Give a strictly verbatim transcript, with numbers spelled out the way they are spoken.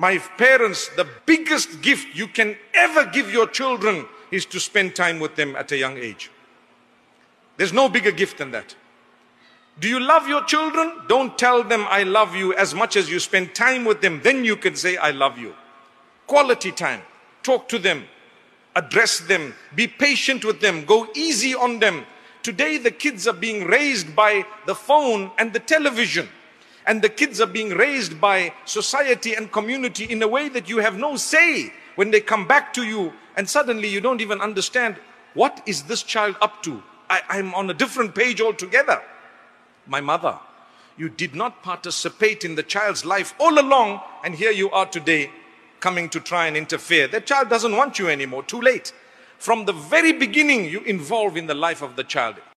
My parents, the biggest gift you can ever give your children is to spend time with them at a young age. There's no bigger gift than that. Do you love your children? Don't tell them I love you as much as you spend time with them. Then you can say I love you. Quality time. Talk to them. Address them. Be patient with them. Go easy on them. Today the kids are being raised by the phone and the television. And the kids are being raised by society and community in a way that you have no say when they come back to you. And suddenly you don't even understand, what is this child up to? I, I'm on a different page altogether. My mother, you did not participate in the child's life all along, and here you are today coming to try and interfere. That child doesn't want you anymore, too late. From the very beginning, you involve in the life of the child.